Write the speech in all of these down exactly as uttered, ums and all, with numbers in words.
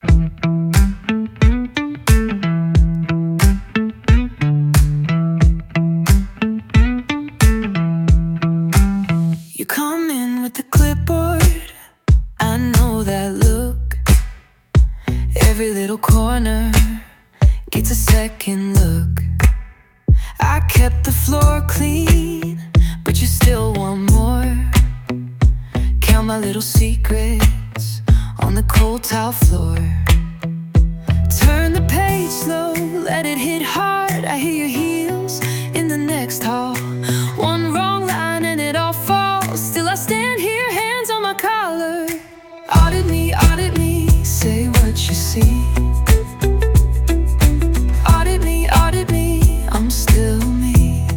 You come in with the clipboard, I know that look. Every little corner gets a second look. I kept the floor clean, but you still want more. Count my little secrets on the cold tile floor. Turn the page slow, let it hit hard. I hear your heels in the next hall. One wrong line and it all falls. Still I stand here, hands on my collar. Audit me, audit me, say what you see. Audit me, audit me, I'm still me.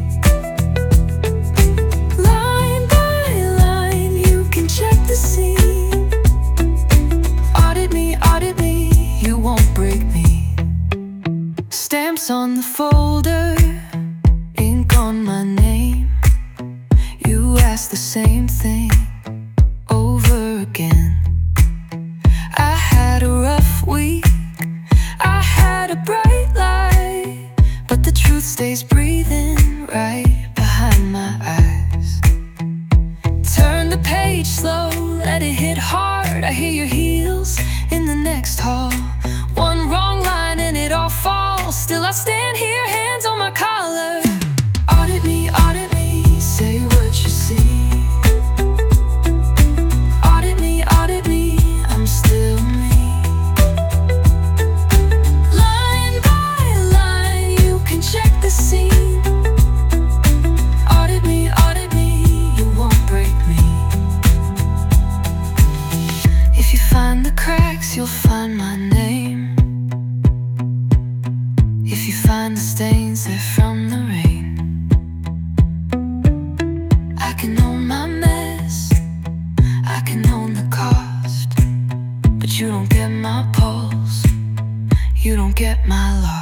Line by line, you can check the scene. Audit me, audit me, you won't break me. Stamps on the folder, ink on my name. You ask the same thing over again. I had a rough week, I had a bright light, but the truth stays breathing right behind my eyes. Turn the page slow, let it hit hard. I hear your heels in the next hall. One wrong line and it all falls. Still I stand here, hands on my collar. Audit me, audit me, say what you see. Audit me, audit me, I'm still me. Line by line, you can check the scene. Audit me, audit me, you won't break me. If you find the cracks, you'll find my name. If you find the stains, they're from the rain. I can own my mess, I can own the cost, but you don't get my pulse, you don't get my loss.